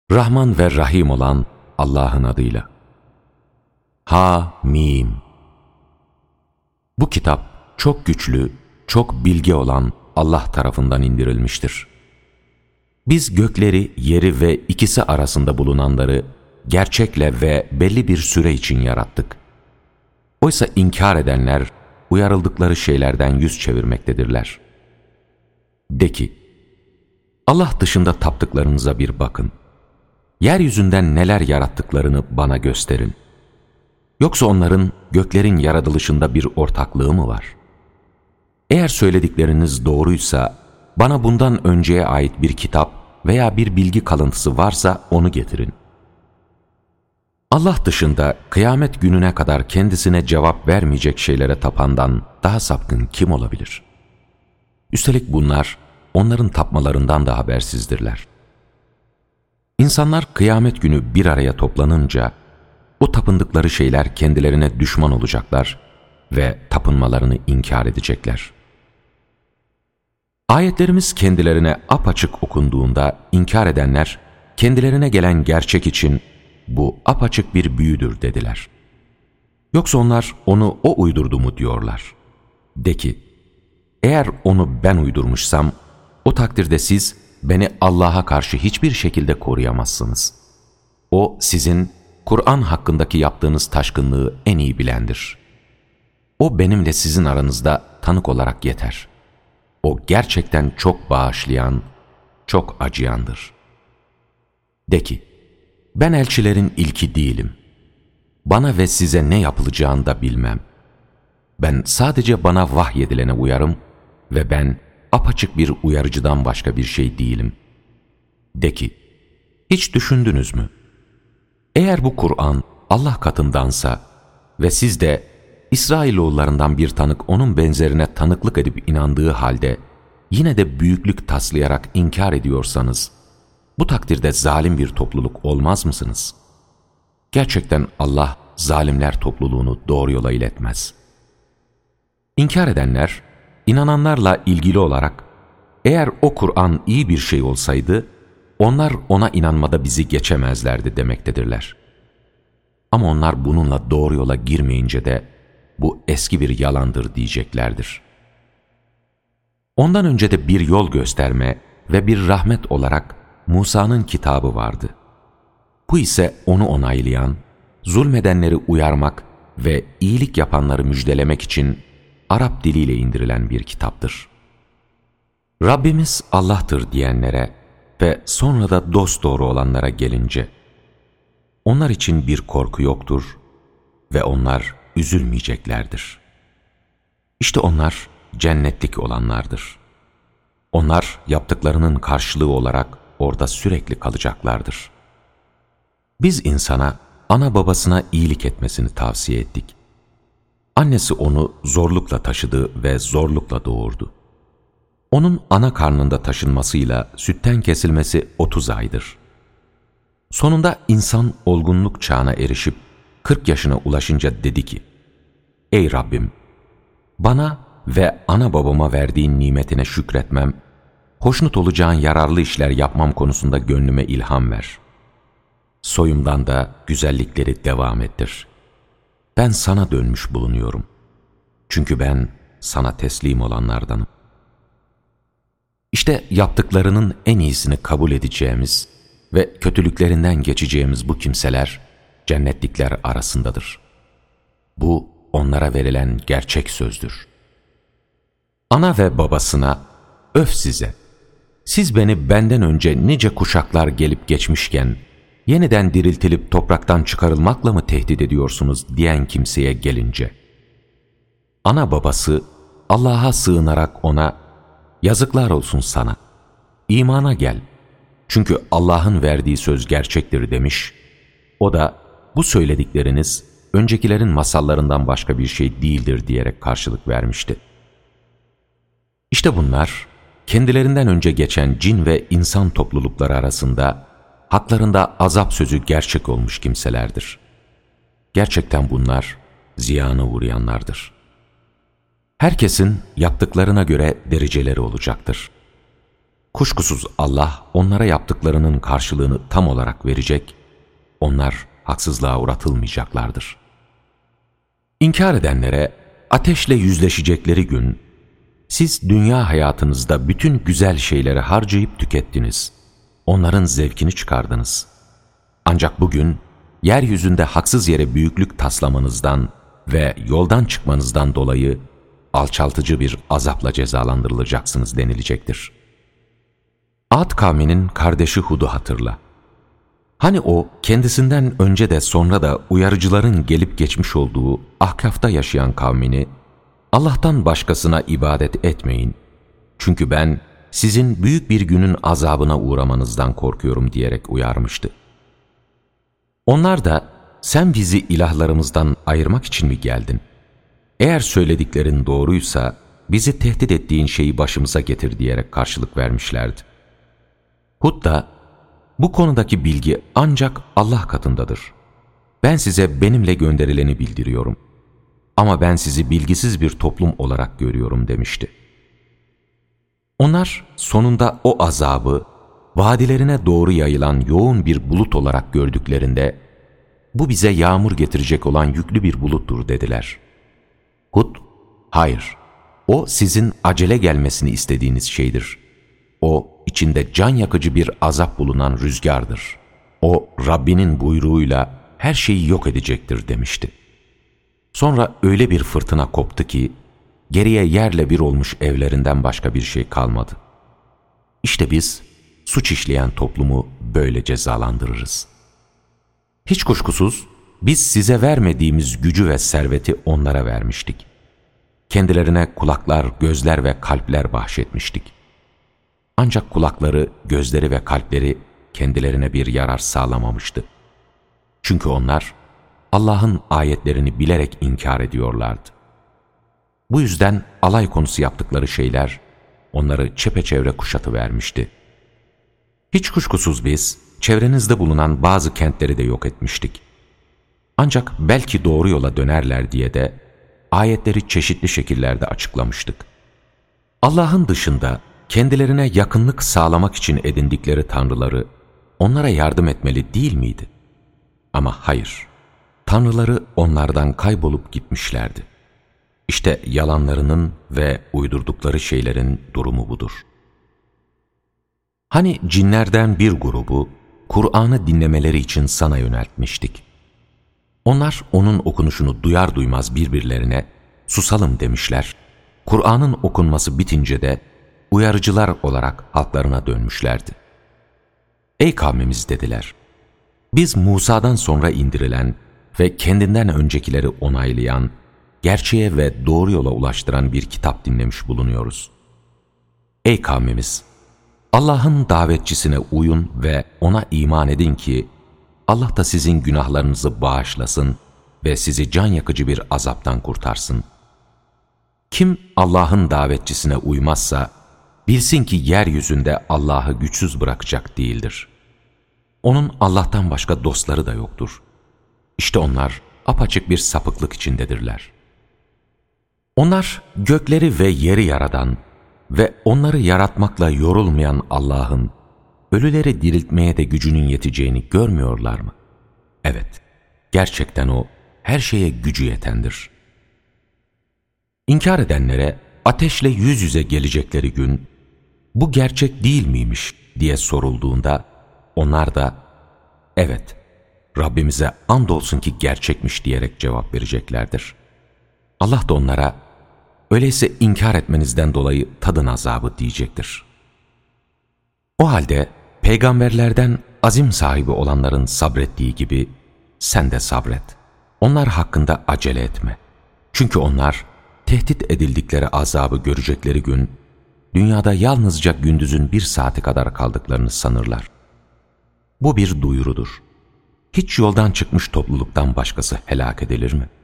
Rahman ve Rahim olan Allah'ın adıyla. Ha-Mim. Bu kitap çok güçlü, çok bilge olan Allah tarafından indirilmiştir. Biz gökleri, yeri ve ikisi arasında bulunanları gerçekle ve belli bir süre için yarattık. Oysa inkar edenler uyarıldıkları şeylerden yüz çevirmektedirler. De ki, Allah dışında taptıklarınıza bir bakın. Yeryüzünden neler yarattıklarını bana gösterin. Yoksa onların göklerin yaratılışında bir ortaklığı mı var? Eğer söyledikleriniz doğruysa, bana bundan önceye ait bir kitap veya bir bilgi kalıntısı varsa onu getirin. Allah dışında kıyamet gününe kadar kendisine cevap vermeyecek şeylere tapandan daha sapkın kim olabilir? Üstelik bunlar onların tapmalarından da habersizdirler. İnsanlar kıyamet günü bir araya toplanınca, o tapındıkları şeyler kendilerine düşman olacaklar ve tapınmalarını inkar edecekler. Ayetlerimiz kendilerine apaçık okunduğunda inkar edenler, kendilerine gelen gerçek için bu apaçık bir büyüdür dediler. Yoksa onlar onu o uydurdu mu diyorlar. De ki, eğer onu ben uydurmuşsam, o takdirde siz beni Allah'a karşı hiçbir şekilde koruyamazsınız. O sizin Kur'an hakkındaki yaptığınız taşkınlığı en iyi bilendir. O benimle sizin aranızda tanık olarak yeter. O gerçekten çok bağışlayan, çok acıyandır. De ki, ben elçilerin ilki değilim. Bana ve size ne yapılacağını da bilmem. Ben sadece bana vahyedilene uyarım ve ben apaçık bir uyarıcıdan başka bir şey değilim. De ki, hiç düşündünüz mü? Eğer bu Kur'an Allah katındansa ve siz de İsrailoğullarından bir tanık onun benzerine tanıklık edip inandığı halde yine de büyüklük taslayarak inkar ediyorsanız, bu takdirde zalim bir topluluk olmaz mısınız? Gerçekten Allah zalimler topluluğunu doğru yola iletmez. İnkar edenler, İnananlarla ilgili olarak, eğer o Kur'an iyi bir şey olsaydı, onlar ona inanmada bizi geçemezlerdi demektedirler. Ama onlar bununla doğru yola girmeyince de, bu eski bir yalandır diyeceklerdir. Ondan önce de bir yol gösterme ve bir rahmet olarak Musa'nın kitabı vardı. Bu ise onu onaylayan, zulmedenleri uyarmak ve iyilik yapanları müjdelemek için Arap diliyle indirilen bir kitaptır. Rabbimiz Allah'tır diyenlere ve sonra da dosdoğru olanlara gelince, onlar için bir korku yoktur ve onlar üzülmeyeceklerdir. İşte onlar cennetlik olanlardır. Onlar yaptıklarının karşılığı olarak orada sürekli kalacaklardır. Biz insana, ana babasına iyilik etmesini tavsiye ettik. Annesi onu zorlukla taşıdı ve zorlukla doğurdu. Onun ana karnında taşınmasıyla sütten kesilmesi 30 aydır. Sonunda insan olgunluk çağına erişip 40 yaşına ulaşınca dedi ki, ey Rabbim, bana ve ana babama verdiğin nimetine şükretmem, hoşnut olacağın yararlı işler yapmam konusunda gönlüme ilham ver. Soyumdan da güzellikleri devam ettir. Ben sana dönmüş bulunuyorum. Çünkü ben sana teslim olanlardanım. İşte yaptıklarının en iyisini kabul edeceğimiz ve kötülüklerinden geçeceğimiz bu kimseler cennetlikler arasındadır. Bu onlara verilen gerçek sözdür. Ana ve babasına, öf size! Siz beni benden önce nice kuşaklar gelip geçmişken, yeniden diriltilip topraktan çıkarılmakla mı tehdit ediyorsunuz diyen kimseye gelince, ana babası Allah'a sığınarak ona, yazıklar olsun sana, imana gel, çünkü Allah'ın verdiği söz gerçektir demiş, o da bu söyledikleriniz öncekilerin masallarından başka bir şey değildir diyerek karşılık vermişti. İşte bunlar, kendilerinden önce geçen cin ve insan toplulukları arasında haklarında azap sözü gerçek olmuş kimselerdir. Gerçekten bunlar ziyana uğrayanlardır. Herkesin yaptıklarına göre dereceleri olacaktır. Kuşkusuz Allah onlara yaptıklarının karşılığını tam olarak verecek, onlar haksızlığa uğratılmayacaklardır. İnkar edenlere ateşle yüzleşecekleri gün, siz dünya hayatınızda bütün güzel şeyleri harcayıp tükettiniz, onların zevkini çıkardınız. Ancak bugün, yeryüzünde haksız yere büyüklük taslamanızdan ve yoldan çıkmanızdan dolayı alçaltıcı bir azapla cezalandırılacaksınız denilecektir. Ad kavminin kardeşi Hud'u hatırla. Hani o kendisinden önce de sonra da uyarıcıların gelip geçmiş olduğu Ahkaf'ta yaşayan kavmini, Allah'tan başkasına ibadet etmeyin, çünkü ben sizin büyük bir günün azabına uğramanızdan korkuyorum diyerek uyarmıştı. Onlar da sen bizi ilahlarımızdan ayırmak için mi geldin? Eğer söylediklerin doğruysa bizi tehdit ettiğin şeyi başımıza getir diyerek karşılık vermişlerdi. Hud da bu konudaki bilgi ancak Allah katındadır. Ben size benimle gönderileni bildiriyorum. Ama ben sizi bilgisiz bir toplum olarak görüyorum demişti. Onlar sonunda o azabı vadilerine doğru yayılan yoğun bir bulut olarak gördüklerinde bu bize yağmur getirecek olan yüklü bir buluttur dediler. Hud, hayır, o sizin acele gelmesini istediğiniz şeydir. O içinde can yakıcı bir azap bulunan rüzgardır. O Rabbinin buyruğuyla her şeyi yok edecektir demişti. Sonra öyle bir fırtına koptu ki geriye yerle bir olmuş evlerinden başka bir şey kalmadı. İşte biz suç işleyen toplumu böyle cezalandırırız. Hiç kuşkusuz biz size vermediğimiz gücü ve serveti onlara vermiştik. Kendilerine kulaklar, gözler ve kalpler bahşetmiştik. Ancak kulakları, gözleri ve kalpleri kendilerine bir yarar sağlamamıştı. Çünkü onlar Allah'ın ayetlerini bilerek inkar ediyorlardı. Bu yüzden alay konusu yaptıkları şeyler onları çepeçevre kuşatıvermişti. Hiç kuşkusuz biz çevrenizde bulunan bazı kentleri de yok etmiştik. Ancak belki doğru yola dönerler diye de ayetleri çeşitli şekillerde açıklamıştık. Allah'ın dışında kendilerine yakınlık sağlamak için edindikleri tanrıları onlara yardım etmeli değil miydi? Ama hayır, tanrıları onlardan kaybolup gitmişlerdi. İşte yalanlarının ve uydurdukları şeylerin durumu budur. Hani cinlerden bir grubu Kur'an'ı dinlemeleri için sana yöneltmiştik. Onlar onun okunuşunu duyar duymaz birbirlerine susalım demişler. Kur'an'ın okunması bitince de uyarıcılar olarak halklarına dönmüşlerdi. Ey kavmimiz dediler, biz Musa'dan sonra indirilen ve kendinden öncekileri onaylayan, gerçeğe ve doğru yola ulaştıran bir kitap dinlemiş bulunuyoruz. Ey kavmimiz! Allah'ın davetçisine uyun ve ona iman edin ki Allah da sizin günahlarınızı bağışlasın ve sizi can yakıcı bir azaptan kurtarsın. Kim Allah'ın davetçisine uymazsa bilsin ki yeryüzünde Allah'ı güçsüz bırakacak değildir. Onun Allah'tan başka dostları da yoktur. İşte onlar apaçık bir sapıklık içindedirler. Onlar gökleri ve yeri yaradan ve onları yaratmakla yorulmayan Allah'ın ölüleri diriltmeye de gücünün yeteceğini görmüyorlar mı? Evet, gerçekten O her şeye gücü yetendir. İnkar edenlere ateşle yüz yüze gelecekleri gün, bu gerçek değil miymiş diye sorulduğunda, onlar da, evet, Rabbimize andolsun ki gerçekmiş diyerek cevap vereceklerdir. Allah da onlara, öyleyse inkar etmenizden dolayı tadın azabı diyecektir. O halde peygamberlerden azim sahibi olanların sabrettiği gibi sen de sabret. Onlar hakkında acele etme. Çünkü onlar tehdit edildikleri azabı görecekleri gün, dünyada yalnızca gündüzün 1 saati kadar kaldıklarını sanırlar. Bu bir duyurudur. Hiç yoldan çıkmış topluluktan başkası helak edilir mi?